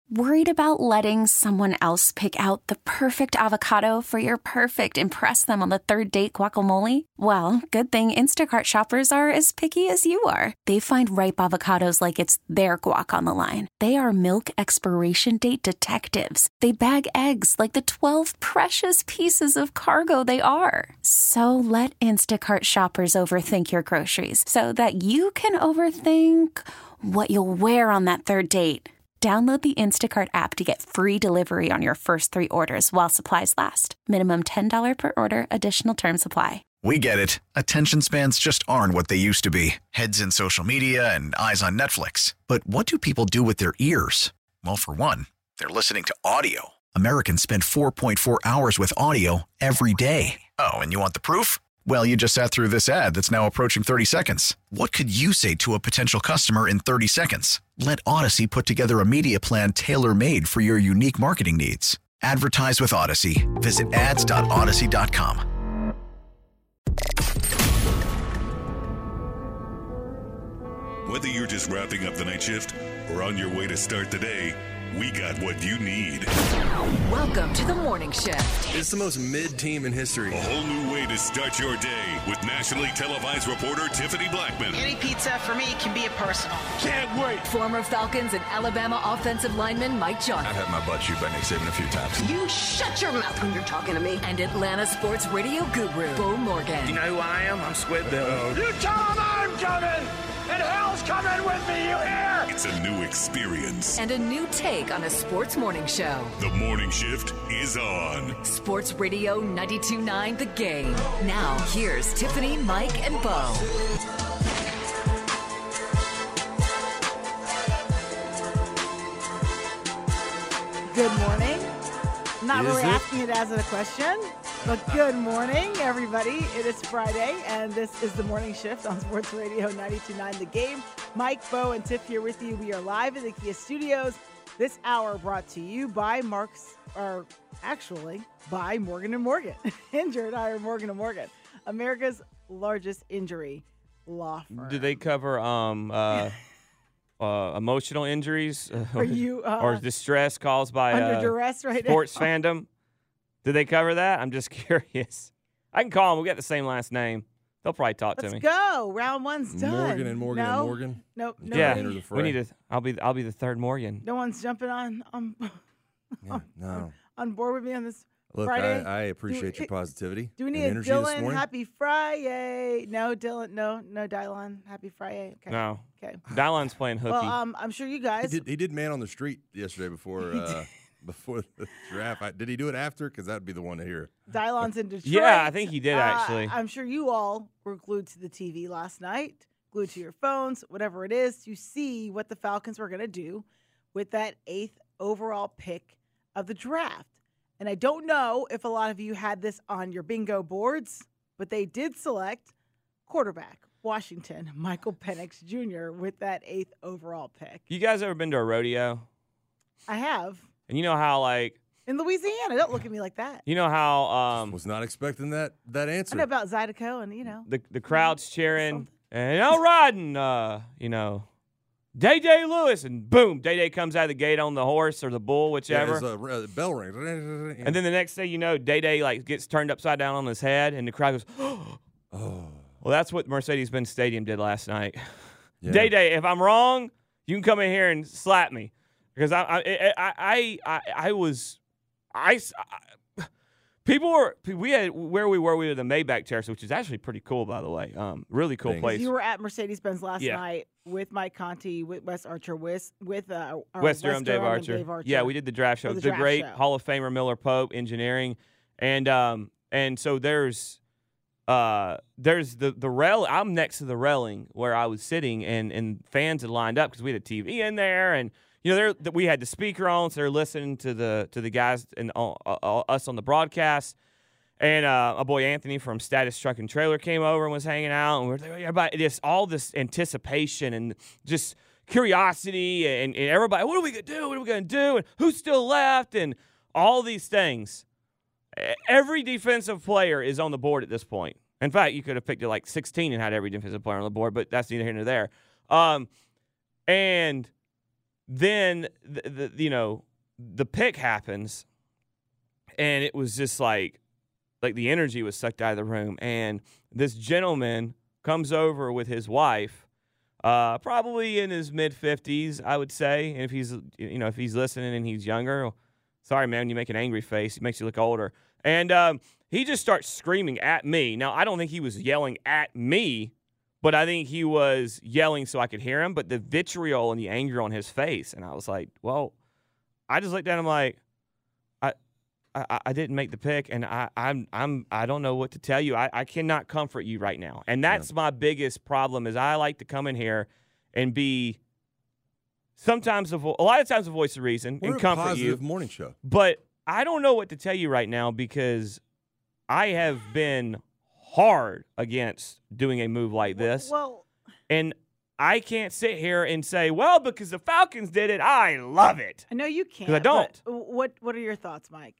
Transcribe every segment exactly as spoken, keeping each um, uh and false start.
Worried about letting someone else pick out the perfect avocado for your perfect impress them on the third date guacamole? Well, good thing Instacart shoppers are as picky as you are. They find ripe avocados like it's their guac on the line. They are milk expiration date detectives. They bag eggs like the twelve precious pieces of cargo they are. So let Instacart shoppers overthink your groceries so that you can overthink what you'll wear on that third date. Download the Instacart app to get free delivery on your first three orders while supplies last. Minimum ten dollars per order. Additional terms apply. We get it. Attention spans just aren't what they used to be. Heads in social media and eyes on Netflix. But what do people do with their ears? Well, for one, they're listening to audio. Americans spend four point four hours with audio every day. Oh, and you want the proof? Well, you just sat through this ad that's now approaching thirty seconds. What could you say to a potential customer in thirty seconds? Let Odyssey put together a media plan tailor-made for your unique marketing needs. Advertise with Odyssey. Visit ads dot odyssey dot com. Whether you're just wrapping up the night shift or on your way to start the day, we got what you need. Welcome to the Morning Shift. It's the most mid-team in history. A whole new way to start your day with nationally televised reporter Tiffany Blackman. Any pizza for me can be a personal. Can't wait. Former Falcons and Alabama offensive lineman Mike Johnson. I've had my butt chewed by Nick Saban a few times. You shut your mouth when you're talking to me. And Atlanta sports radio guru, Bo Morgan. You know who I am? I'm Squid Bill. You tell him I'm coming, and hell's coming with me, you hear? It's a new experience. And a new take on a sports morning show. The Morning Shift is on. Sports Radio ninety-two point nine The Game. Now, here's Tiffany, Mike, and Bo. Good morning. Not Is really it? asking it as a question, but good morning, everybody. It is Friday, and this is the Morning Shift on Sports Radio ninety-two point nine The Game. Mike, Bo, and Tiff here with you. We are live in the Kia Studios. This hour brought to you by Mark's, or actually by Morgan and Morgan. Injured hire Morgan and Morgan, America's largest injury law firm. Do they cover um uh, uh emotional injuries Are you uh, or distress caused by under uh, duress right sports now? fandom? Do they cover that? I'm just curious. I can call them. We got the same last name. They'll probably talk Let's to me. go. Round one's done. Morgan and Morgan no? and Morgan. Nope. You No. Yeah, enter the we fray. need to. I'll be. I'll be the third Morgan. No one's jumping on on, Yeah, no. on board with me on this Look, Friday. I, I appreciate Do- your positivity. Do we need and a energy this Dylan morning. Happy Friday? No, Dylan. No, no, Dylan Happy Friday. Okay. No, Okay. Dylan's playing hooky. Well, um, I'm sure you He guys. did, he did man on the street yesterday before uh, before the draft. I, did he do it after? Because that would be the one to hear. Dylan's in Detroit. Yeah, I think he did, Uh, actually. I'm sure you all were glued to the T V last night, glued to your phones, whatever it is, to see what the Falcons were going to do with that eighth overall pick of the draft. And I don't know if a lot of you had this on your bingo boards, but they did select quarterback, Washington, Michael Penix Junior with that eighth overall pick. You guys ever been to a rodeo? I have. And you know how like In Louisiana. Don't look at me like that. you know how um Was not expecting that that I answer. know about Zydeco and, you know. the the crowd's cheering Something. and all riding, uh, you know, Day Day Lewis, and boom, Day Day comes out of the gate on the horse or the bull, Yeah, whichever. his, uh, uh, bell rings. And then the next thing you know, Day Day like gets turned upside down on his head, and the crowd goes, oh, "Well, that's what Mercedes-Benz Stadium did last night." yeah. Day Day, if I'm wrong, you can come in here and slap me because I I I I, I, I was I, I people were we had where we were we were the Maybach Terrace, which is actually pretty cool, by the way. Um, really cool Thanks. place. You were at Mercedes-Benz last Yeah. night with Mike Conti, with Wes Archer, with, with uh, our West Durham, Dave and Archer. Dave Archer. Yeah, we did the draft show. For the The, draft great show. Hall of Famer Miller Pope Engineering, and um and so there's uh there's the the rail. I'm next to the railing where I was sitting, and and fans had lined up because we had a T V in there, and you know there we had the speaker on, so they're listening to the to the guys and uh, uh, us on the broadcast. And uh, my boy Anthony from Status Truck and Trailer came over and was hanging out, and we're there about this all this anticipation and just curiosity, and, and everybody, what are we gonna do? What are we gonna do? And who's still left? And all these things. E- Every defensive player is on the board at this point. In fact, you could have picked it like sixteen and had every defensive player on the board, but that's neither here nor there. Um, and then the, the you know the pick happens, and it was just like like the energy was sucked out of the room, and this gentleman comes over with his wife, uh, probably in his mid fifties, I would say. And if he's you know if he's listening and he's younger, well, sorry man, you make an angry face. It makes you look older. And um, he just starts screaming at me. Now I don't think he was yelling at me, but I think he was yelling so I could hear him. But the vitriol and the anger on his face, and I was like, well, I just looked at him like, I, I, I didn't make the pick, and I, I'm, I'm, I don't know what to tell you. I, I cannot comfort you right now, and that's yeah. my biggest problem. Is I like to come in here and be sometimes a, vo- a lot of times a voice of reason We're and comfort a positive you. Morning show, but I don't know what to tell you right now because I have been hard against doing a move like this. Well, and I can't sit here and say, well, because the Falcons did it, I love it. I know you can't. Because I don't. What What are your thoughts, Mike?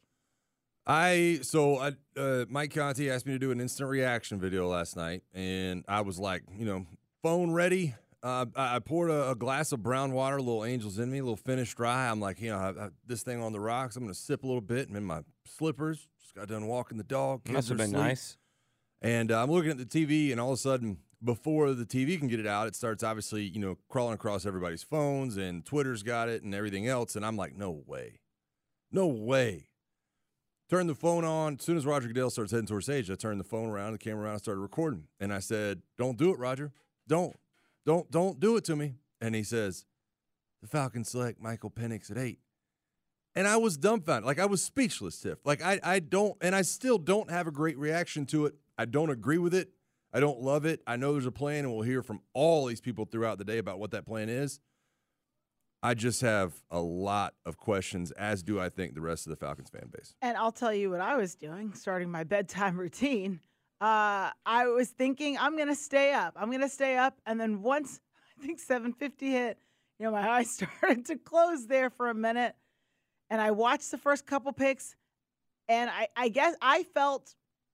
I so I, uh, Mike Conti asked me to do an instant reaction video last night, and I was like, you know, phone ready. Uh, I, I poured a, a glass of brown water, a little Angels in me, a little Finish Dry. I'm like, you know, I, I, this thing on the rocks. I'm going to sip a little bit. I'm in my slippers. Just got done walking the dog. Kids Must have been asleep. nice. And uh, I'm looking at the T V, and all of a sudden, before the T V can get it out, it starts obviously, you know, crawling across everybody's phones, and Twitter's got it and everything else. And I'm like, no way. No way. Turn the phone on. As soon as Roger Goodell starts heading towards stage, I turned the phone around, the camera around, and started recording. And I said, don't do it, Roger. Don't. Don't don't do it to me. And he says, the Falcons select Michael Penix at eight. And I was dumbfounded. Like, I was speechless, Tiff. Like, I, I don't, and I still don't have a great reaction to it. I don't agree with it. I don't love it. I know there's a plan, and we'll hear from all these people throughout the day about what that plan is. I just have a lot of questions, as do I think the rest of the Falcons fan base. And I'll tell you what I was doing, starting my bedtime routine. Uh, I was thinking, I'm going to stay up. I'm going to stay up. And then once, I think seven fifty hit, you know, my eyes started to close there for a minute. And I watched the first couple picks. And I, I guess I felt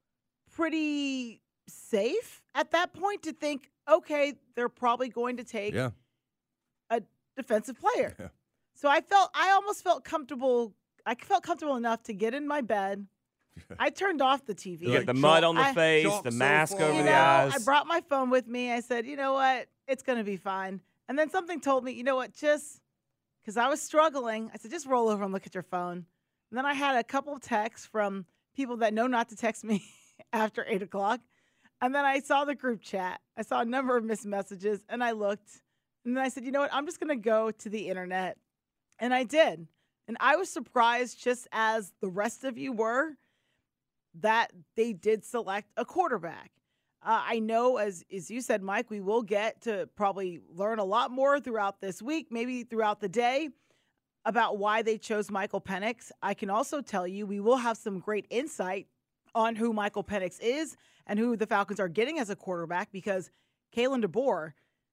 pretty safe at that point to think, okay, they're probably going to take yeah. a defensive player. Yeah. So I felt, I almost felt comfortable. I felt comfortable enough to get in my bed. I turned off the T V. You get the mud on the I, face, the mask so over you the know, eyes. I brought my phone with me. I said, you know what? It's going to be fine. And then something told me, you know what? Just because I was struggling, I said, just roll over and look at your phone. And then I had a couple of texts from people that know not to text me after eight o'clock. And then I saw the group chat. I saw a number of missed messages, and I looked. And then I said, you know what? I'm just going to go to the internet. And I did. And I was surprised, just as the rest of you were, that they did select a quarterback. Uh, I know, as, as you said, Mike, we will get to probably learn a lot more throughout this week, maybe throughout the day, about why they chose Michael Penix. I can also tell you we will have some great insight on who Michael Penix is and who the Falcons are getting as a quarterback, because Kalen DeBoer,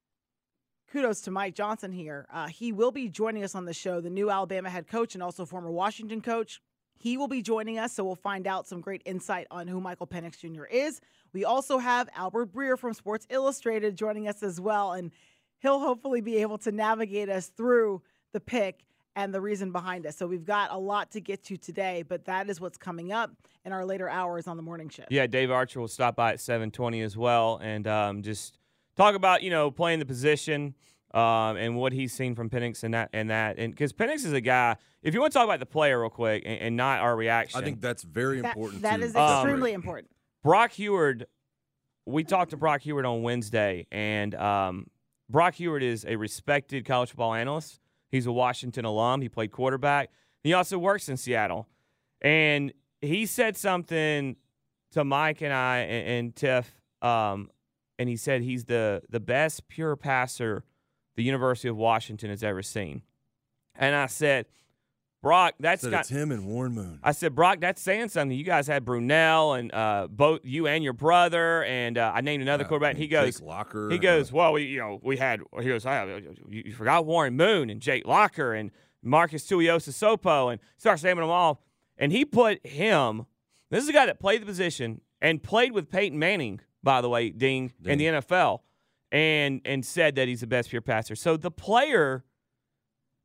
kudos to Mike Johnson here, uh, he will be joining us on the show, the new Alabama head coach and also former Washington coach. He will be joining us, so we'll find out some great insight on who Michael Penix Junior is. We also have Albert Breer from Sports Illustrated joining us as well, and he'll hopefully be able to navigate us through the pick and the reason behind it. So we've got a lot to get to today, but that is what's coming up in our later hours on the morning shift. Yeah, Dave Archer will stop by at seven twenty as well, and um, just talk about, you know, playing the position um, and what he's seen from Penix and that. And that, and because Penix is a guy, if you want to talk about the player real quick and, and not our reaction. I think that's very That, important. that to is separate. extremely important. Brock Heward, we talked to Brock Heward on Wednesday, and um, Brock Heward is a respected college football analyst. He's a Washington alum. He played quarterback. He also works in Seattle. And he said something to Mike and I and, and Tiff, um, and he said he's the, the best pure passer the University of Washington has ever seen. And I said, Brock, that's said got, it's him and Warren Moon. I said, Brock, that's saying something. You guys had Brunell and uh, both you and your brother, and uh, I named another Uh, quarterback. He goes, Jake Locker. he goes, well, we, you know, we had. He goes, I, you, you forgot Warren Moon and Jake Locker and Marcus Tuiosa-Sopo, and starts naming them all. And he put him. This is a guy that played the position and played with Peyton Manning, by the way, Ding, Ding. in the N F L, and and said that he's the best pure passer. So the player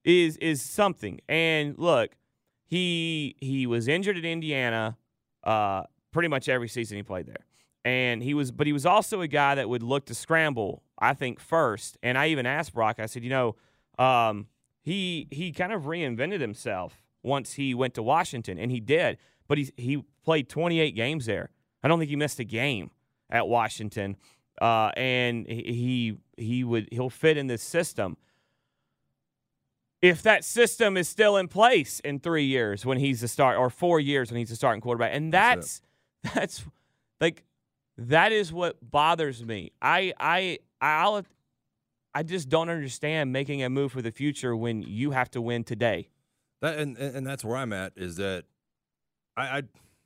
is is something. And look, he he was injured at Indiana uh, pretty much every season he played there. And he was, but he was also a guy that would look to scramble, I think, first. And I even asked Brock, I said, you know, um, he he kind of reinvented himself once he went to Washington, and he did. But he he played twenty-eight games there. I don't think he missed a game at Washington. Uh, and he he would he'll fit in this system. If that system is still in place in three years when he's a start, or four years when he's a starting quarterback, and that's that's, that's like that is what bothers me. I I I'll, I just don't understand making a move for the future when you have to win today. That and and that's where I'm at, is that I I,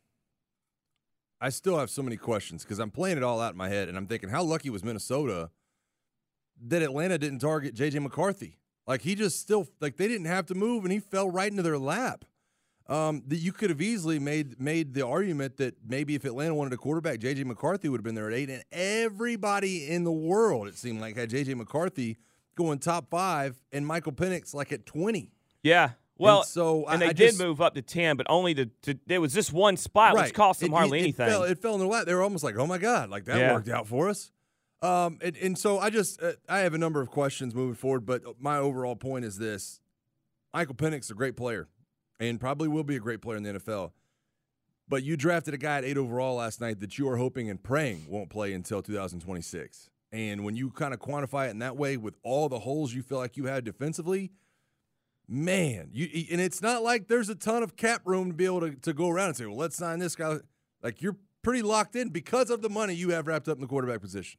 I still have so many questions because I'm playing it all out in my head, and I'm thinking, how lucky was Minnesota that Atlanta didn't target J J McCarthy? Like, he just still, like, they didn't have to move, and he fell right into their lap. Um, that you could have easily made made the argument that maybe if Atlanta wanted a quarterback, J J McCarthy would have been there at eight, and everybody in the world, it seemed like, had J J McCarthy going top five, and Michael Penix like at twenty. Yeah. Well, and so and I, they I did just, move up to ten, but only to, to there was just one spot, right. which cost them it, hardly it, it anything. Fell, it fell in their lap. They were almost like, oh my God, like that yeah. worked out for us. Um, and, and so I just uh, I have a number of questions moving forward, but my overall point is this: Michael Penix is a great player, and probably will be a great player in the N F L. But you drafted a guy at eight overall last night that you are hoping and praying won't play until two thousand twenty-six. And when you kind of quantify it in that way, with all the holes you feel like you had defensively, man, you and it's not like there's a ton of cap room to be able to, to go around and say, well, let's sign this guy. Like, you're pretty locked in because of the money you have wrapped up in the quarterback position.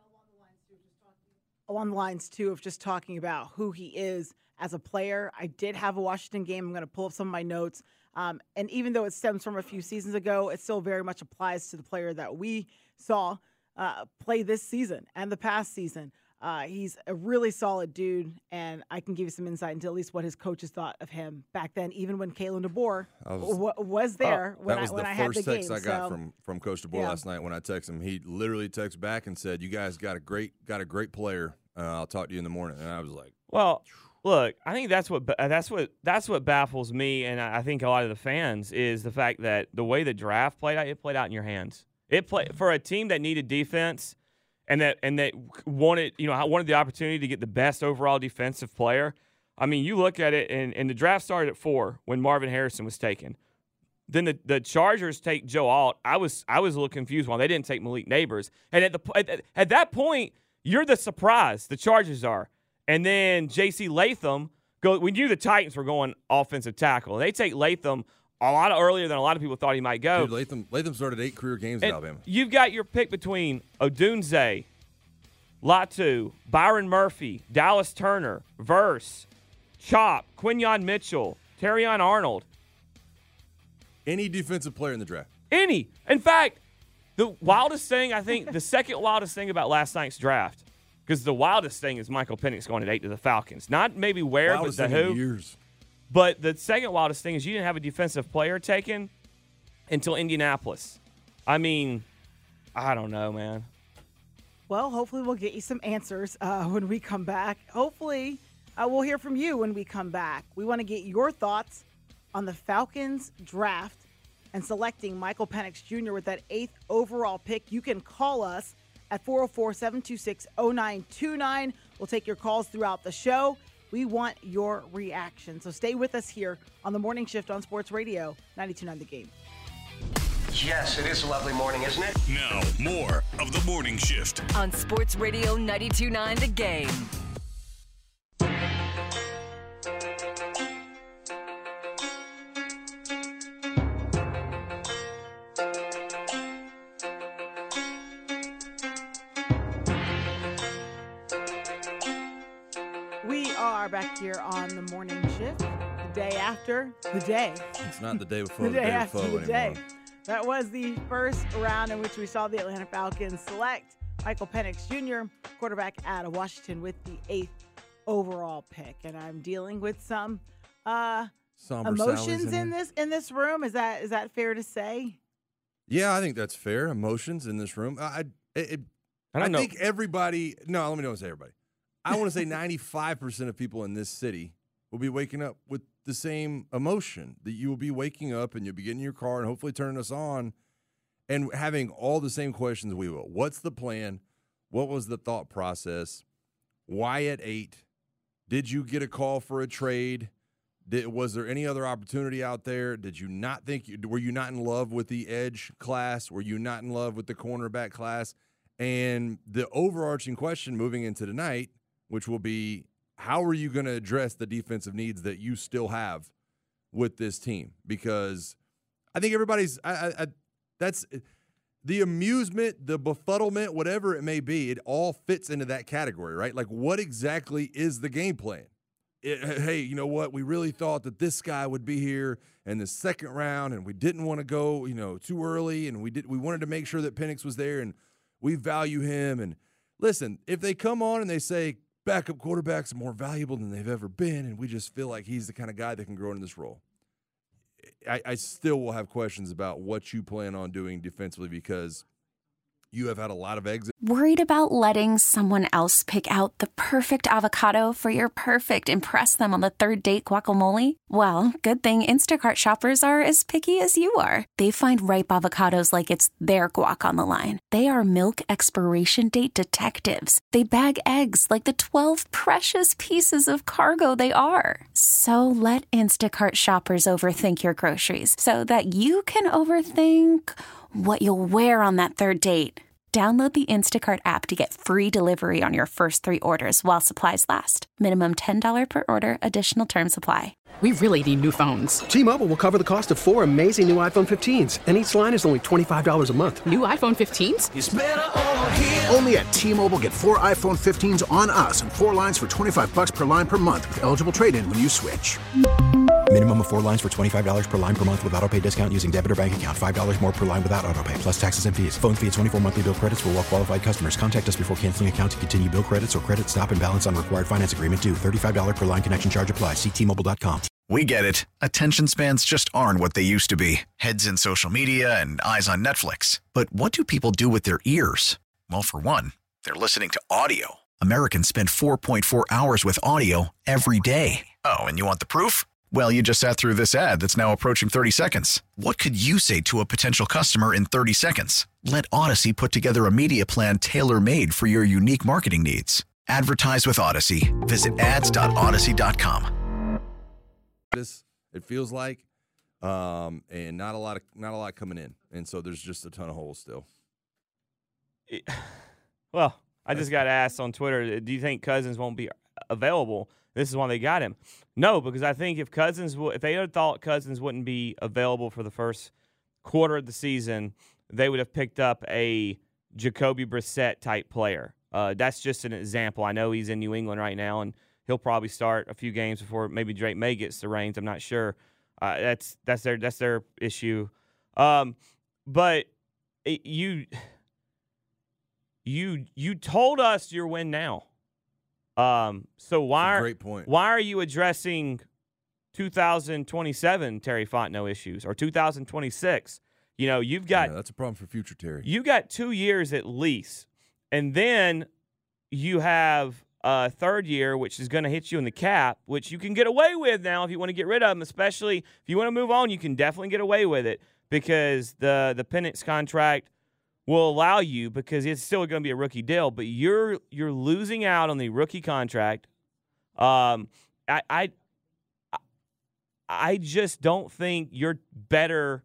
Along the lines, too, of just talking about who he is as a player. I did have a Washington game. I'm going to pull up some of my notes. Um, and even though it stems from a few seasons ago, it still very much applies to the player that we saw uh, play this season and the past season. Uh, he's a really solid dude, and I can give you some insight into at least what his coaches thought of him back then, even when Kalen DeBoer was, w- was there. Oh, when that was I, when the I first had the text game. I got so, from, from Coach DeBoer yeah. last night when I texted him. He literally texted back and said, "You guys got a great got a great player. Uh, I'll talk to you in the morning." And I was like, "Well, look, I think that's what that's what that's what baffles me, and I think a lot of the fans is the fact that the way the draft played out, it played out in your hands. It played for a team that needed defense." And that and that wanted, you know, wanted the opportunity to get the best overall defensive player. I mean, you look at it, and, and the draft started at four when Marvin Harrison was taken. Then the, the Chargers take Joe Alt. I was I was a little confused why they didn't take Malik Neighbors. And at the at, at that point, you're the surprise. The Chargers are. And then J C Latham go. We knew the Titans were going offensive tackle. They take Latham a lot earlier than a lot of people thought he might go. Dude, Latham, Latham started eight career games and in Alabama. You've got your pick between Odunze, Latu, Byron Murphy, Dallas Turner, Verse, Chop, Quinyon Mitchell, Terrion Arnold. Any defensive player in the draft. Any. In fact, the wildest thing, I think, the second wildest thing about last night's draft, because the wildest thing is Michael Penix going at eight to the Falcons. Not maybe where, wildest but the thing who. in years. But the second wildest thing is you didn't have a defensive player taken until Indianapolis. I mean, I don't know, man. Well, hopefully we'll get you some answers uh, when we come back. Hopefully uh, we'll hear from you when we come back. We want to get your thoughts on the Falcons draft and selecting Michael Penix Junior with that eighth overall pick. You can call us at four oh four, seven two six, oh nine two nine. We'll take your calls throughout the show. We want your reaction. So stay with us here on the Morning Shift on Sports Radio ninety-two point nine The Game. Yes, it is a lovely morning, isn't it? Now, more of the Morning Shift on Sports Radio ninety-two point nine The Game. We are back here on the Morning Shift, the day after the day. It's not the day before the, the day day after before the anymore. day. That was the first round in which we saw the Atlanta Falcons select Michael Penix Junior, quarterback out of Washington, with the eighth overall pick. And I'm dealing with some uh, emotions in, in this in this room. Is that is that fair to say? Yeah, I think that's fair. Emotions in this room. I it, I, don't I know. think everybody. No, let me don't say everybody. I want to say ninety-five percent of people in this city will be waking up with the same emotion, that you will be waking up and you'll be getting in your car and hopefully turning us on and having all the same questions we will. What's the plan? What was the thought process? Why at eight? Did you get a call for a trade? Did, was there any other opportunity out there? Did you not think you, were you not in love with the edge class? Were you not in love with the cornerback class? And the overarching question moving into tonight, which will be, how are you going to address the defensive needs that you still have with this team? Because I think everybody's I, I, I, that's the amusement, the befuddlement, whatever it may be, it all fits into that category, right? Like, what exactly is the game plan? It, hey, you know what? We really thought that this guy would be here in the second round, and we didn't want to go, you know, too early, and we did. We wanted to make sure that Penix was there, and we value him. And listen, if they come on and they say backup quarterbacks are more valuable than they've ever been, and we just feel like he's the kind of guy that can grow in this role, I, I still will have questions about what you plan on doing defensively, because you have had a lot of exits. Worried about letting someone else pick out the perfect avocado for your perfect impress them on the third date guacamole? Well, good thing Instacart shoppers are as picky as you are. They find ripe avocados like it's their guac on the line. They are milk expiration date detectives. They bag eggs like the twelve precious pieces of cargo they are. So let Instacart shoppers overthink your groceries so that you can overthink what you'll wear on that third date. Download the Instacart app to get free delivery on your first three orders while supplies last. Minimum ten dollars per order. Additional terms apply. We really need new phones. T-Mobile will cover the cost of four amazing new iPhone fifteens, and each line is only twenty-five dollars a month. New iPhone fifteens? It's better over here. Only at T-Mobile, get four iPhone fifteens on us and four lines for twenty-five dollars per line per month with eligible trade-in when you switch. Minimum of four lines for twenty-five dollars per line per month with autopay discount using debit or bank account. five dollars more per line without autopay, plus taxes and fees. Phone fee at twenty-four monthly bill credits for well-qualified customers. Contact us before canceling account to continue bill credits or credit stop and balance on required finance agreement due. thirty-five dollars per line connection charge applies. See T Mobile dot com. We get it. Attention spans just aren't what they used to be. Heads in social media and eyes on Netflix. But what do people do with their ears? Well, for one, they're listening to audio. Americans spend four point four hours with audio every day. Oh, and you want the proof? Well, you just sat through this ad that's now approaching thirty seconds. What could you say to a potential customer in thirty seconds? Let Odyssey put together a media plan tailor-made for your unique marketing needs. Advertise with Odyssey. Visit ads dot odyssey dot com. This it feels like, um, and not a lot of not a lot coming in, and so there's just a ton of holes still. It, well, I just got asked on Twitter, do you think Cousins won't be available? This is why they got him. No, because I think if Cousins, w- if they had thought Cousins wouldn't be available for the first quarter of the season, they would have picked up a Jacoby Brissett type player. Uh, that's just an example. I know he's in New England right now, and he'll probably start a few games before maybe Drake May gets the reins. I'm not sure. Uh, that's that's their that's their issue. Um, but it, you you you told us your win now. Um, so why great point. why are you addressing two thousand twenty-seven Terry Fontenot issues or two thousand twenty-six? You know, you've got yeah, that's a problem for future Terry. You got two years at least, and then you have a third year, which is going to hit you in the cap, which you can get away with now if you want to get rid of them. Especially if you want to move on, you can definitely get away with it because the the Penix contract will allow you, because it's still going to be a rookie deal, but you're you're losing out on the rookie contract. Um, I I I just don't think you're better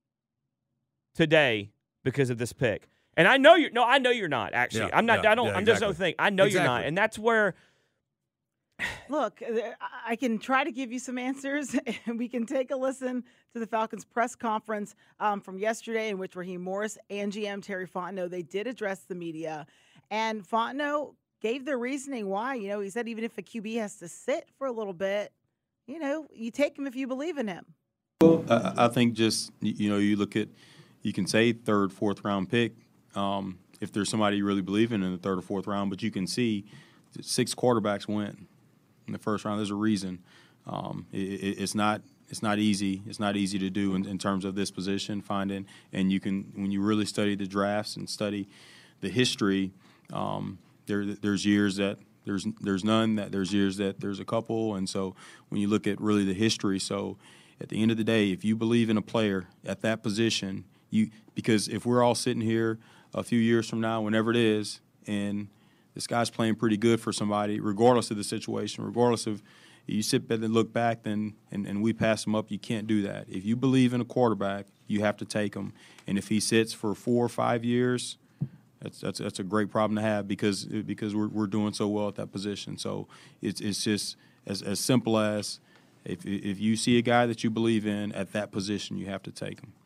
today because of this pick. And I know you're no, I know you're not actually. Yeah, I'm not. yeah, I don't. yeah, I'm exactly. just don't think. I know exactly. you're not, and that's where. Look, I can try to give you some answers, and we can take a listen to the Falcons press conference um, from yesterday, in which Raheem Morris and G M Terry Fontenot, they did address the media, and Fontenot gave their reasoning why. You know, he said even if a Q B has to sit for a little bit, you know, you take him if you believe in him. Well, I, I think just, you know, you look at, you can say third, fourth round pick um, if there's somebody you really believe in in the third or fourth round, but you can see six quarterbacks went in the first round. There's a reason. Um, it, it, it's not it's not easy. It's not easy to do in, in terms of this position, finding. And you can, when you really study the drafts and study the history, um, there there's years that there's there's none. That there's years that there's a couple. And so when you look at really the history, so at the end of the day, if you believe in a player at that position, you because if we're all sitting here a few years from now, whenever it is, and this guy's playing pretty good for somebody, regardless of the situation, regardless of you sit back and look back, then and, and we pass him up, you can't do that. If you believe in a quarterback, you have to take him. And if he sits for four or five years, that's that's that's a great problem to have because because we're we're doing so well at that position. So it's it's just as as simple as if if you see a guy that you believe in at that position, you have to take him.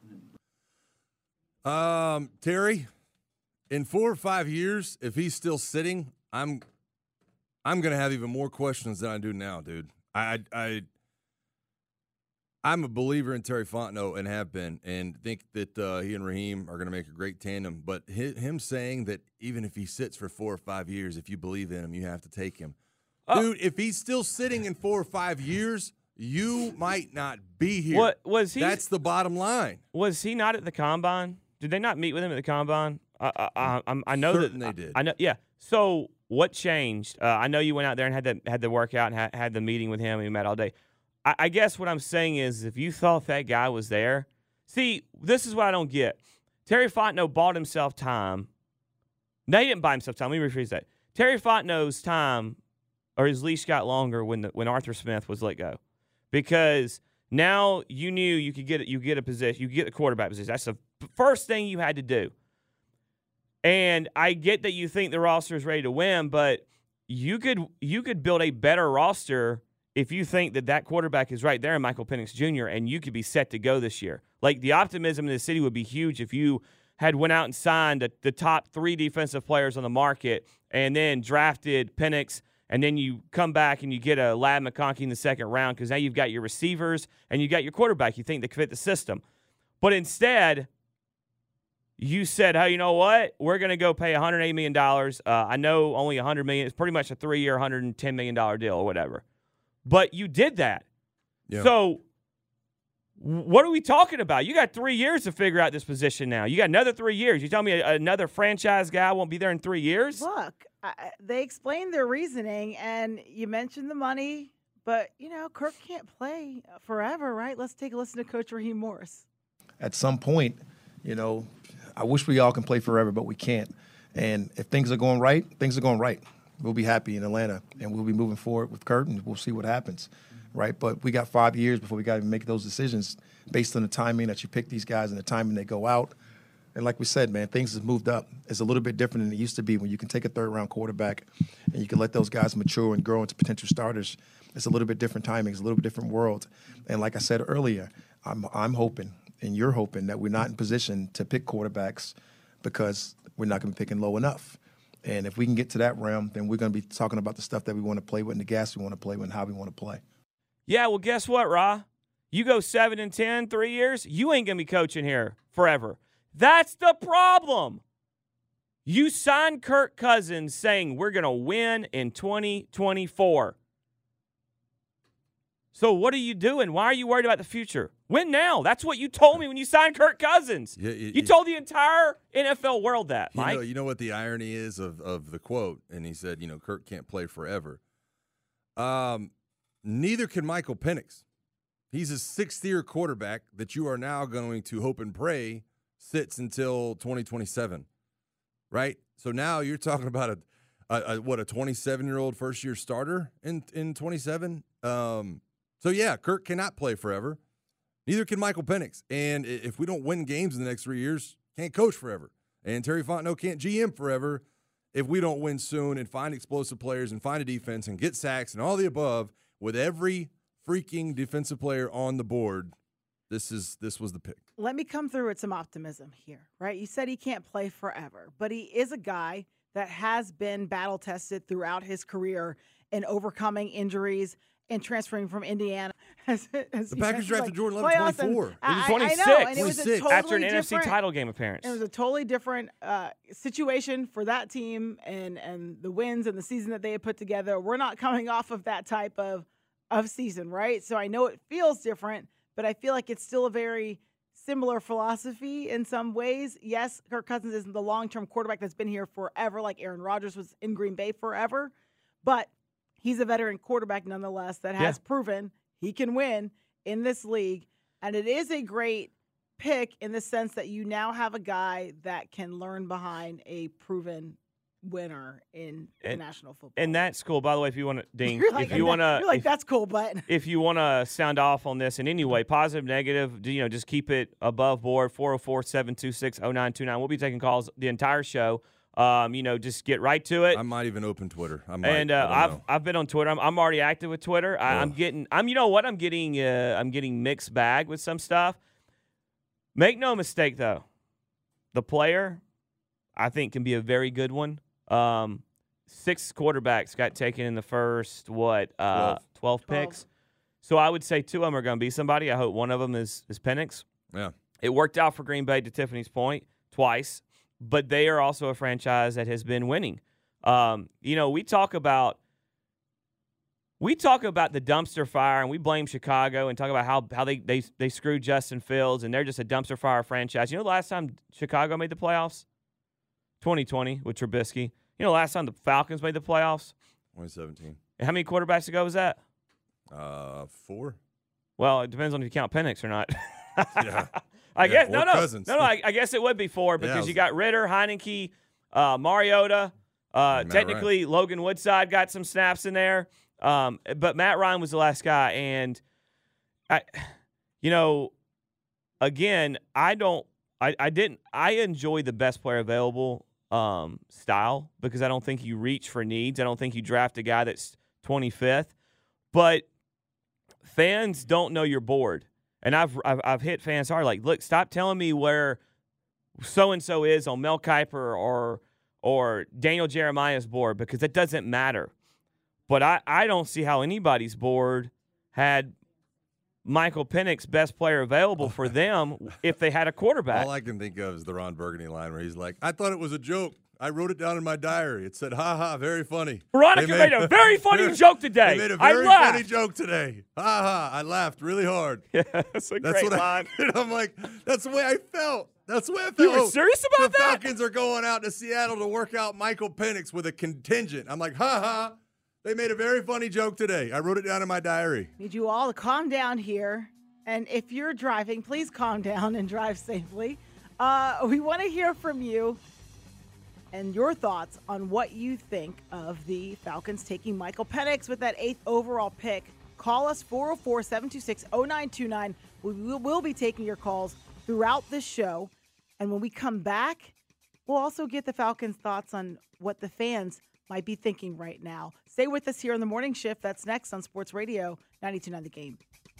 Um, Terry, in four or five years, if he's still sitting, I'm I'm gonna have even more questions than I do now, dude. I I I'm a believer in Terry Fontenot and have been, and think that uh, he and Raheem are gonna make a great tandem. But his, him saying that even if he sits for four or five years, if you believe in him, you have to take him, oh. dude. If he's still sitting in four or five years, you might not be here. What was he? That's the bottom line. Was he not at the combine? Did they not meet with him at the combine? I I, I, I know Certain that they did. I, I know. Yeah. So what changed? Uh, I know you went out there and had the had the workout and had, had the meeting with him and you met all day. I, I guess what I'm saying is, if you thought that guy was there, see, this is what I don't get. Terry Fontenot bought himself time. No, he didn't buy himself time. Let me rephrase that. Terry Fontenot's time, or his leash, got longer when the, when Arthur Smith was let go, because now you knew you could get you get a position, you could get the quarterback position. That's the first thing you had to do. And I get that you think the roster is ready to win, but you could you could build a better roster if you think that that quarterback is right there in Michael Penix Junior, and you could be set to go this year. Like, the optimism in the city would be huge if you had went out and signed the, the top three defensive players on the market and then drafted Penix, and then you come back and you get a Ladd McConkey in the second round because now you've got your receivers and you've got your quarterback you think that can fit the system. But instead, you said, hey, you know what? We're going to go pay one hundred eighty million dollars. Uh, I know only one hundred million dollars. It's pretty much a three-year, one hundred ten million dollars deal or whatever. But you did that. Yeah. So what are we talking about? You got three years to figure out this position now. You got another three years. You tell me another franchise guy won't be there in three years? Look, I, they explained their reasoning, and you mentioned the money, but, you know, Kirk can't play forever, right? Let's take a listen to Coach Raheem Morris. At some point, you know, I wish we all can play forever, but we can't. And if things are going right, things are going right. We'll be happy in Atlanta, and we'll be moving forward with Kurt, and we'll see what happens, right? But we got five years before we got to make those decisions based on the timing that you pick these guys and the timing they go out. And like we said, man, things have moved up. It's a little bit different than it used to be when you can take a third-round quarterback and you can let those guys mature and grow into potential starters. It's a little bit different timing. It's a little bit different world. And like I said earlier, I'm I'm hoping, and you're hoping, that we're not in position to pick quarterbacks because we're not going to be picking low enough. And if we can get to that realm, then we're going to be talking about the stuff that we want to play with and the gas we want to play with and how we want to play. Yeah, well, guess what, Ra? You go seven and ten, three years, you ain't going to be coaching here forever. That's the problem. You signed Kirk Cousins saying we're going to win in twenty twenty-four. So what are you doing? Why are you worried about the future? Win now. That's what you told me when you signed Kirk Cousins. Yeah, it, you told the entire N F L world that, Mike. You know, you know what the irony is of, of the quote? And he said, you know, Kirk can't play forever. Um, neither can Michael Penix. He's a sixth-year quarterback that you are now going to hope and pray sits until twenty twenty-seven, right? So now you're talking about a, a, a what, a twenty-seven-year-old first-year starter in in twenty-seven? Um, so, yeah, Kirk cannot play forever. Neither can Michael Penix. And if we don't win games in the next three years, can't coach forever. And Terry Fontenot can't G M forever if we don't win soon and find explosive players and find a defense and get sacks and all the above with every freaking defensive player on the board. This is this was the pick. Let me come through with some optimism here, right? You said he can't play forever, but he is a guy that has been battle-tested throughout his career in overcoming injuries and transferring from Indiana. As, as the Packers drafted like, Jordan Love at twenty-four. He was twenty-six. I know, and it was a totally after an N F C different, title game appearance. It was a totally different uh, situation for that team and, and the wins and the season that they had put together. We're not coming off of that type of, of season, right? So I know it feels different, but I feel like it's still a very similar philosophy in some ways. Yes, Kirk Cousins isn't the long-term quarterback that's been here forever, like Aaron Rodgers was in Green Bay forever. But he's a veteran quarterback nonetheless that has Yeah. proven he can win in this league. And it is a great pick in the sense that you now have a guy that can learn behind a proven winner in the And- national football. And that's cool. By the way, if you want to, Ding, You're like, if you want to, you're like, that's cool, but if you want to sound off on this in any way, positive, negative, do- you know, just keep it above board. four oh four, seven two six, oh nine two nine. We'll be taking calls the entire show. Um, you know, just get right to it. I might even open Twitter. I might, and uh, I don't I've know. I've been on Twitter. I'm, I'm already active with Twitter. I, I'm getting. I'm. You know what? I'm getting. Uh, I'm getting mixed bag with some stuff. Make no mistake, though, the player, I think, can be a very good one. Um, six quarterbacks got taken in the first what uh, twelve picks. So I would say two of them are going to be somebody. I hope one of them is is Penix. Yeah. It worked out for Green Bay, to Tiffany's point, twice. But they are also a franchise that has been winning. Um, you know, we talk about we talk about the dumpster fire, and we blame Chicago and talk about how how they they they screwed Justin Fields, and they're just a dumpster fire franchise. You know, the last time Chicago made the playoffs, twenty twenty with Trubisky. You know, the last time the Falcons made the playoffs, twenty seventeen. And how many quarterbacks ago was that? Uh, four. Well, it depends on if you count Penix or not. Yeah. I Yeah, guess or no, no, Cousins. no, no. I, I guess it would be four because Yeah, I was- you got Ritter, Heineke, uh, Mariota. Uh, Matt technically, Logan Woodside got some snaps in there, um, but Matt Ryan was the last guy. And I, you know, again, I don't, I, I didn't, I enjoy the best player available um, style because I don't think you reach for needs. I don't think you draft a guy that's twenty-fifth, but fans don't know your board. And I've, I've I've hit fans hard. Like, look, stop telling me where so and so is on Mel Kiper or or Daniel Jeremiah's board because that doesn't matter. But I, I don't see how anybody's board had Michael Penix best player available for them if they had a quarterback. All I can think of is the Ron Burgundy line where he's like, "I thought it was a joke. I wrote it down in my diary. It said, ha ha, very funny. Veronica They made, a very funny joke today. They made a I very laughed. funny joke today. Ha ha, I laughed really hard." Yeah, that's a That's great what line. I, and I'm like, that's the way I felt. That's the way I felt. You were Oh, serious about the that? Falcons are going out to Seattle to work out Michael Penix with a contingent. I'm like, ha ha, they made a very funny joke today. I wrote it down in my diary. Need you all to calm down here. And if you're driving, please calm down and drive safely. Uh, we want to hear from you and your thoughts on what you think of the Falcons taking Michael Penix with that eighth overall pick. Call us four oh four, seven two six, oh nine two nine. We will we'll be taking your calls throughout this show. And when we come back, we'll also get the Falcons' thoughts on what the fans might be thinking right now. Stay with us here on the morning shift. That's next on Sports Radio ninety-two point nine The Game.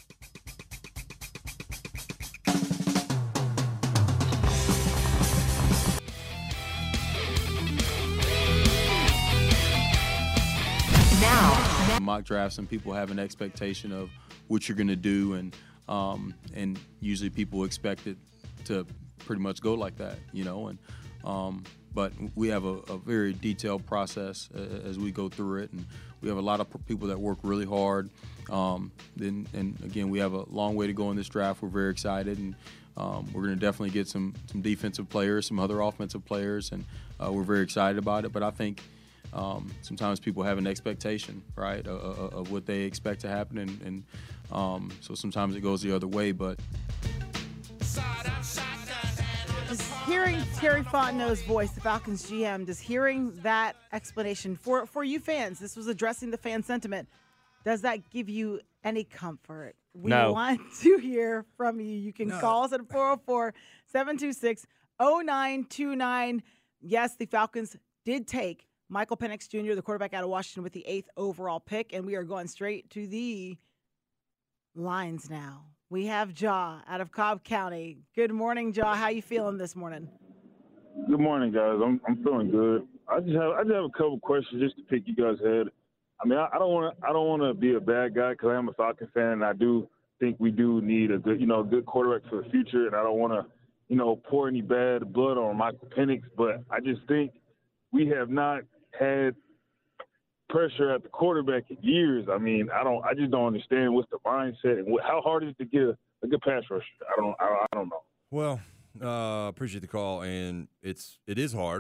Now, mock drafts and people have an expectation of what you're going to do, and um, and usually people expect it to pretty much go like that, you know. And um, but we have a, a very detailed process uh, as we go through it, and we have a lot of people that work really hard. Um, then and again, we have a long way to go in this draft. We're very excited, and um, we're going to definitely get some some defensive players, some other offensive players, and uh, we're very excited about it. But I think. Um, sometimes people have an expectation, right, of, of, of what they expect to happen, and, and um, so sometimes it goes the other way. But Just hearing Terry Fontenot's voice, the Falcons G M, just hearing that explanation for for you fans, this was addressing the fan sentiment. Does that give you any comfort? We No. want to hear from you. You can No. call us at four oh four, seven two six, oh nine two nine. Yes, the Falcons did take Michael Penix Junior, the quarterback out of Washington, with the eighth overall pick, and we are going straight to the lines now. We have Ja out of Cobb County. Good morning, Ja. How you feeling this morning? Good morning, guys. I'm I'm feeling good. I just have I just have a couple questions just to pick you guys' head. I mean, I, I don't want to I don't want to be a bad guy because I am a Falcon fan, and I do think we do need a good you know a good quarterback for the future, and I don't want to you know pour any bad blood on Michael Penix, but I just think we have not had pressure at the quarterback in years. I mean, I don't. I just don't understand what's the mindset and what, how hard is it to get a, a good pass rusher. I don't. I, I don't know. Well, uh, appreciate the call, and it's it is hard.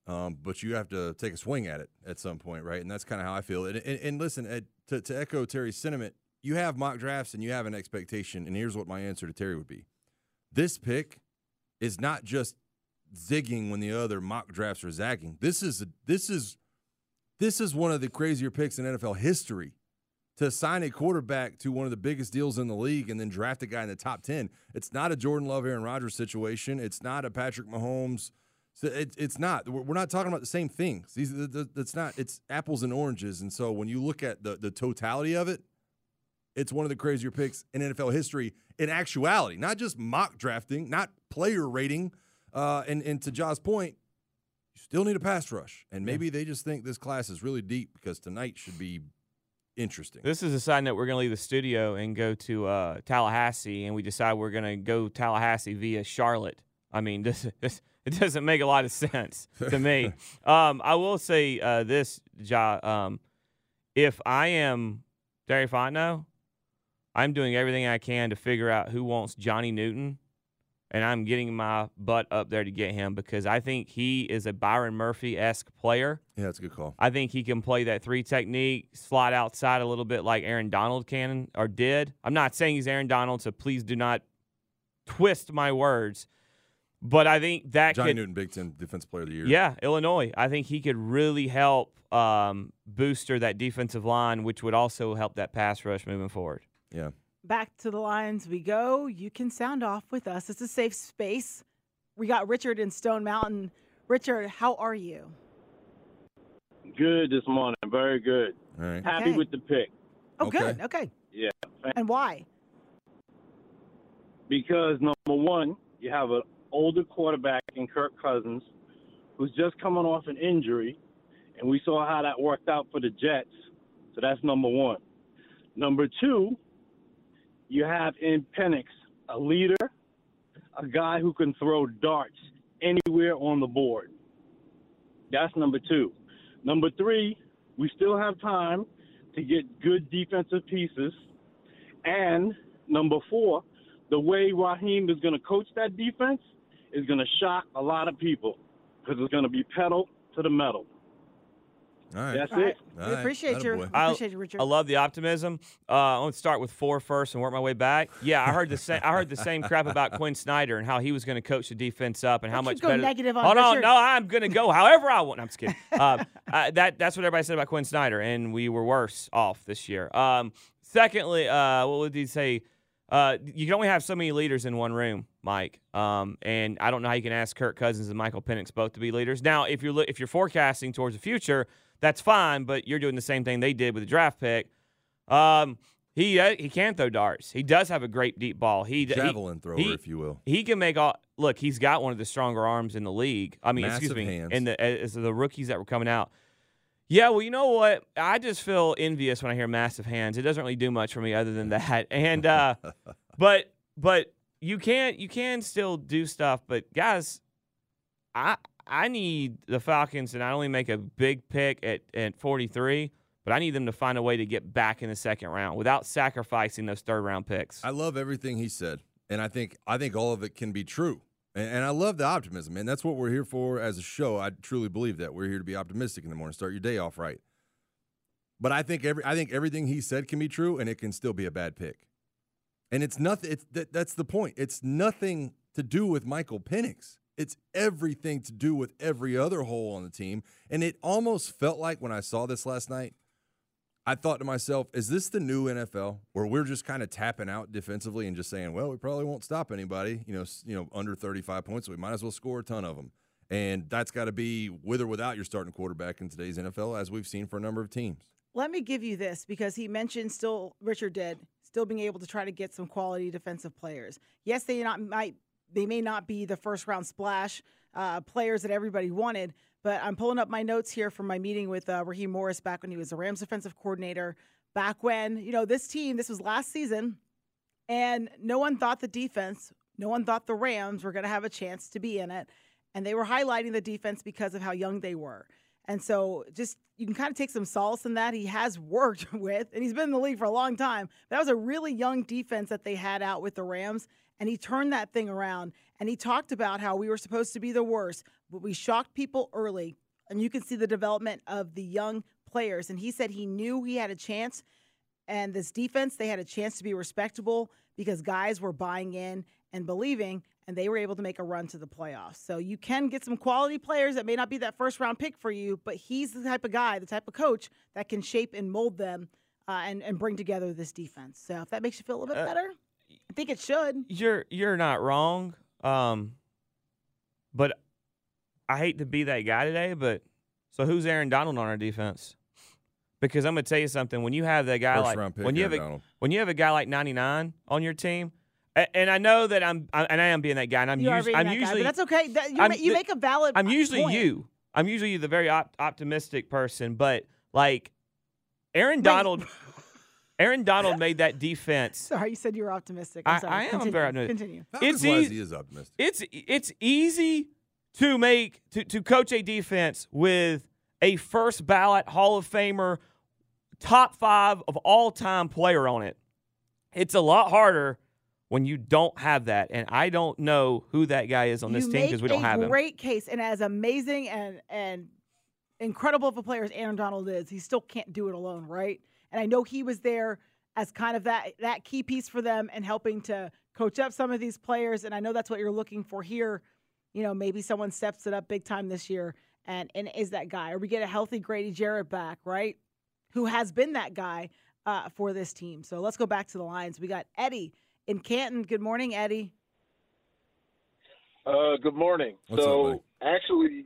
Um, but you have to take a swing at it at some point, right? And that's kind of how I feel. And, and, and listen, Ed, to, to echo Terry's sentiment, you have mock drafts and you have an expectation, and here's what my answer to Terry would be. This pick is not just zigging when the other mock drafts are zagging. This is a, this is this is one of the crazier picks in N F L history. To sign a quarterback to one of the biggest deals in the league and then draft a guy in the top ten. It's not a Jordan Love, Aaron Rodgers situation. It's not a Patrick Mahomes. So it, it's not. We're not talking about the same things. These, it's not. It's apples and oranges. And so when you look at the, the totality of it, it's one of the crazier picks in N F L history in actuality, not just mock drafting, not player rating. Uh, and, and to Ja's point, you still need a pass rush. And maybe they just think this class is really deep because tonight should be interesting. This is a side note. We're going to leave the studio and go to uh, Tallahassee, and we decide we're going to go Tallahassee via Charlotte. I mean, this, this it doesn't make a lot of sense to me. um, I will say uh, this, Ja. Um, if I am Terry Fontenot, I'm doing everything I can to figure out who wants Johnny Newton, and I'm getting my butt up there to get him because I think he is a Byron Murphy-esque player. Yeah, that's a good call. I think he can play that three technique, slide outside a little bit like Aaron Donald can or did. I'm not saying he's Aaron Donald, so please do not twist my words. But I think that Johnny could, Newton, Big Ten Defensive Player of the Year. Yeah, Illinois. I think he could really help um, booster that defensive line, which would also help that pass rush moving forward. Yeah. Back to the lines we go. You can sound off with us. It's a safe space. We got Richard in Stone Mountain. Richard, how are you? Good this morning. Very good. All right. Happy Okay. with the pick. Oh, good. Okay. Yeah. And why? Because, number one, you have an older quarterback in Kirk Cousins who's just coming off an injury, and we saw how that worked out for the Jets. So that's number one. Number two, you have in Penix a leader, a guy who can throw darts anywhere on the board. That's number two. Number three, we still have time to get good defensive pieces. And number four, the way Raheem is going to coach that defense is going to shock a lot of people because it's going to be pedal to the metal. All right. That's All right. it. We All right. appreciate you. We I, appreciate you, Richard. I love the optimism. Uh, let's start with four first and work my way back. Yeah, I heard the same. I heard the same crap about Quinn Snyder and how he was going to coach the defense up and how Don't you much go better. negative on Hold on, Richard. no, I'm going to go however I want. No, I'm just kidding. Uh, uh, that that's what everybody said about Quinn Snyder, and we were worse off this year. Um, secondly, uh, what would he say? Uh, you can only have so many leaders in one room, Mike. Um, and I don't know how you can ask Kirk Cousins and Michael Penix both to be leaders. Now, if you're if you're forecasting towards the future, that's fine, but you're doing the same thing they did with the draft pick. Um, he uh, he can throw darts. He does have a great deep ball. He Javelin he, thrower, he, if you will. He can make all. Look, he's got one of the stronger arms in the league. I mean, Massive excuse me, hands. in the as the rookies that were coming out. Yeah, well, you know what? I just feel envious when I hear massive hands. It doesn't really do much for me other than that. And uh, but but you can you can still do stuff. But guys, I I need the Falcons to not only make a big pick at, at forty-three, but I need them to find a way to get back in the second round without sacrificing those third round picks. I love everything he said, and I think I think all of it can be true. And, and I love the optimism, and that's what we're here for as a show. I truly believe that we're here to be optimistic in the morning, start your day off right. But I think every I think everything he said can be true, and it can still be a bad pick. And it's nothing. It's that, that's the point. It's nothing to do with Michael Penix. It's everything to do with every other hole on the team. And it almost felt like when I saw this last night, I thought to myself, is this the new N F L where we're just kind of tapping out defensively and just saying, well, we probably won't stop anybody, you know, you know, under thirty-five points, so we might as well score a ton of them. And that's got to be with or without your starting quarterback in today's N F L, as we've seen for a number of teams. Let me give you this, because he mentioned still, Richard did, still being able to try to get some quality defensive players. Yes, they not might they may not be the first round splash uh, players that everybody wanted, but I'm pulling up my notes here from my meeting with uh, Raheem Morris back when he was the Rams defensive coordinator. Back when, you know, this team, this was last season, and no one thought the defense, no one thought the Rams were going to have a chance to be in it, and they were highlighting the defense because of how young they were. And so just you can kind of take some solace in that. He has worked with, and he's been in the league for a long time. That was a really young defense that they had out with the Rams, and he turned that thing around. And he talked about how we were supposed to be the worst, but we shocked people early. And you can see the development of the young players. And he said he knew he had a chance. And this defense, they had a chance to be respectable because guys were buying in and believing, and they were able to make a run to the playoffs. So you can get some quality players that may not be that first-round pick for you, but he's the type of guy, the type of coach that can shape and mold them uh, and, and bring together this defense. So if that makes you feel a little bit uh, better, I think it should. You're you're not wrong. Um, but I hate to be that guy today, but so who's Aaron Donald on our defense? Because I'm gonna tell you something. When you have that guy First like pick, when you Aaron have a, Donald. when you have a guy like ninety-nine on your team, and, and I know that I'm I, and I am being that guy, and I'm, You are us, being I'm that guy, usually but that's okay. That, you, I'm ma- you the- make a valid I'm usually point. you. I'm usually the very op- optimistic person, but like Aaron Wait. Donald, Aaron Donald made that defense. Sorry, you said you were optimistic. I'm I, sorry. I am Continue. very optimistic. Continue. It's Falcons-wise, easy. he is optimistic. It's it's easy to make to, to coach a defense with a first ballot Hall of Famer, top five of all time player on it. It's a lot harder when you don't have that, and I don't know who that guy is on this you team because we don't make have a him. great case, and as amazing and and incredible of a player as Aaron Donald is, he still can't do it alone, right? And I know he was there as kind of that that key piece for them and helping to coach up some of these players. And I know that's what you're looking for here. You know, maybe someone steps it up big time this year and, and is that guy. Or we get a healthy Grady Jarrett back, right, who has been that guy uh, for this team. So let's go back to the Lions. We got Eddie in Canton. Good morning, Eddie. Uh, good morning. What's so, up, actually,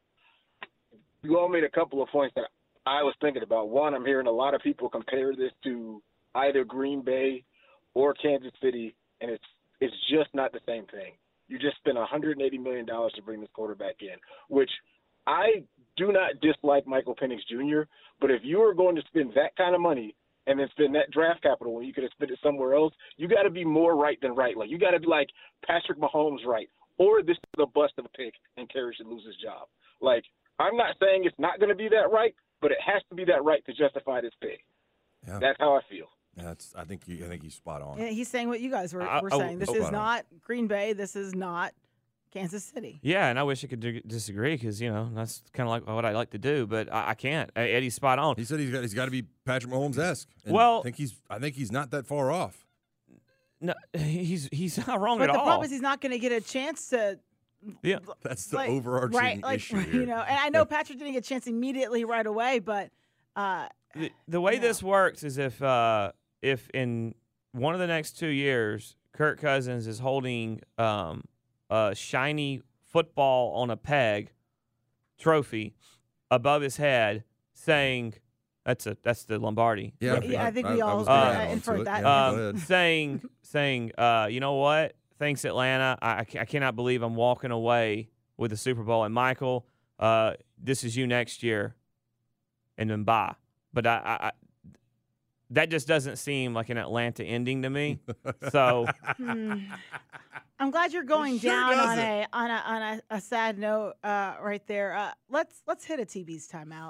you all made a couple of points that I was thinking about. One, I'm hearing a lot of people compare this to either Green Bay or Kansas City, and it's it's just not the same thing. You just spent one hundred eighty million dollars to bring this quarterback in, which I do not dislike Michael Penix Junior, but if you are going to spend that kind of money and then spend that draft capital when you could have spent it somewhere else, you got to be more right than right. Like, you got to be like Patrick Mahomes right, or this is a bust of a pick and Terry should lose his job. Like, I'm not saying it's not going to be that right, but it has to be that right to justify this pick. Yeah. That's how I feel. That's. I think. You, I think he's spot on. Yeah, he's saying what you guys were, I- were I- saying. This oh, is spot on. not Green Bay. This is not Kansas City. Yeah, and I wish I could d- disagree because, you know, that's kind of like what I like to do, but I, I can't. Uh, Eddie's spot on. He said he's got. He's got to be Patrick Mahomes-esque. And Well- I think he's. I think he's not that far off. No, he's he's not wrong But at the all. problem is he's not going to get a chance to. Yeah. That's the like, overarching right, like, issue here. You know, and I know Patrick didn't get a chance immediately right away, but uh, the, the way this works is if uh, if in one of the next two years, Kirk Cousins is holding um, a shiny football on a peg trophy above his head, saying that's a that's the Lombardi. Yeah, yeah, I think we I- I all was uh, gonna add on to inferred it. that. Yeah, go um, ahead. saying saying uh, you know what? Thanks, Atlanta. I, I ca- I cannot believe I'm walking away with the Super Bowl. And Michael, uh, this is you next year, and then bye. But I, I, I that just doesn't seem like an Atlanta ending to me. So Hmm. I'm glad you're going sure down on doesn't. a on a on a, a sad note uh, right there. Uh, let's let's hit a T B's timeout.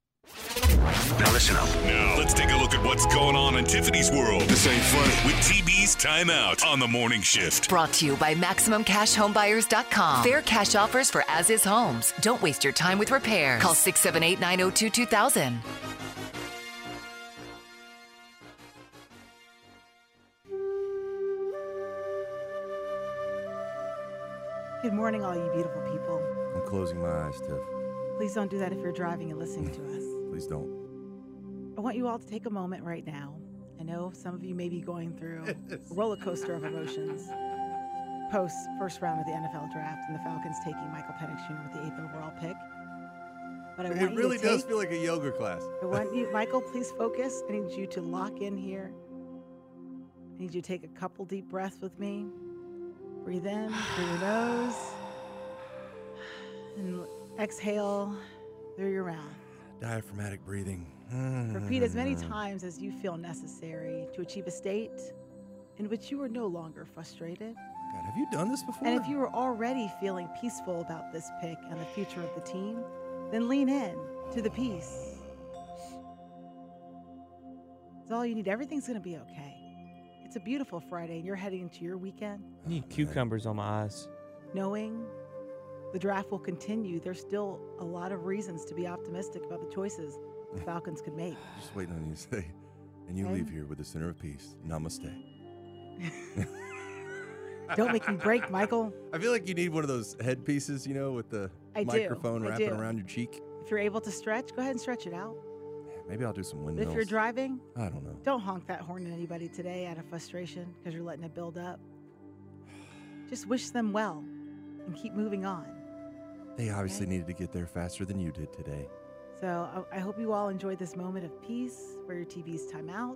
Now listen up. Now let's take a look at what's going on in Tiffany's world. This ain't funny. With T B's Timeout on the morning shift. Brought to you by Maximum Cash Home Buyers dot com. Fair cash offers for as is homes. Don't waste your time with repairs. Call six seven eight, nine oh two, two thousand. Good morning, all you beautiful people. I'm closing my eyes, Tiff. Please don't do that if you're driving and listening to us. Please don't. I want you all to take a moment right now. I know some of you may be going through a roller coaster of emotions post first round of the N F L draft and the Falcons taking Michael Penix Junior with the eighth overall pick. But I It want you really to does take, feel like a yoga class. I want you, Michael, please focus. I need you to lock in here. I need you to take a couple deep breaths with me. Breathe in through your nose and exhale through your mouth. Diaphragmatic breathing. Repeat as many times as you feel necessary to achieve a state in which you are no longer frustrated. God, have you done this before? And if you are already feeling peaceful about this pick and the future of the team, then lean in to the peace. It's all you need. Everything's going to be okay. It's a beautiful Friday, and you're heading into your weekend. I need cucumbers on my eyes. Knowing the draft will continue, there's still a lot of reasons to be optimistic about the choices the Falcons could make. Just waiting on you to say, and you Okay. leave here with the center of peace. Namaste. Don't make me break, Michael. I feel like you need one of those headpieces, you know, with the I do. microphone I wrapping do. around your cheek. If you're able to stretch, go ahead and stretch it out. Maybe I'll do some But windmills. if you're driving, I don't know. don't honk that horn at anybody today out of frustration because you're letting it build up. Just wish them well and keep moving on. They obviously needed to get there faster than you did today. So I, I hope you all enjoyed this moment of peace where your T V's time out.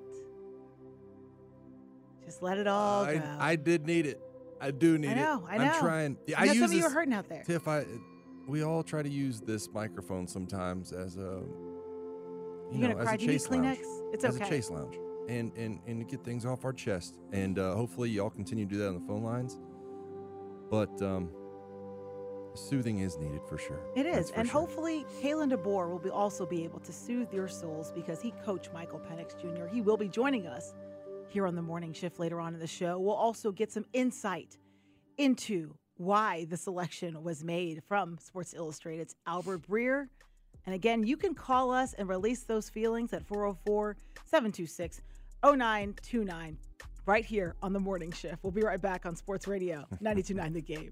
Just let it all I, go. I did need it. I do need I know, it. I know. I'm trying. Yeah, I I know use some of you this, are hurting out there. Tiff, I, we all try to use this microphone sometimes as a, you You know, gonna as cry? a Do you need chase lounge. Kleenex? It's as okay. a chase lounge, and and and to get things off our chest. And uh, hopefully, y'all continue to do that on the phone lines. But um, soothing is needed for sure. It That's is, for and sure. hopefully Kalen DeBoer will be also be able to soothe your souls because he coached Michael Penix Junior He will be joining us here on the morning shift later on in the show. We'll also get some insight into why the selection was made from Sports Illustrated's Albert Breer. And again, you can call us and release those feelings at four oh four, seven two six, oh nine two nine right here on the morning shift. We'll be right back on Sports Radio ninety-two point nine The Game.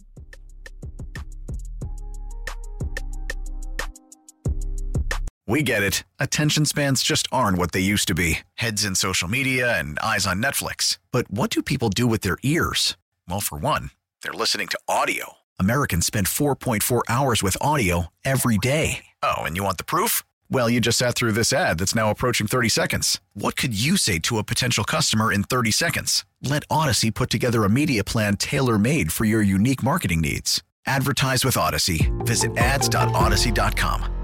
We get it. Attention spans just aren't what they used to be. Heads in social media and eyes on Netflix. But what do people do with their ears? Well, for one, they're listening to audio. Americans spend four point four hours with audio every day. Oh, and you want the proof? Well, you just sat through this ad that's now approaching thirty seconds. What could you say to a potential customer in thirty seconds? Let Odyssey put together a media plan tailor-made for your unique marketing needs. Advertise with Odyssey. Visit ads dot odyssey dot com.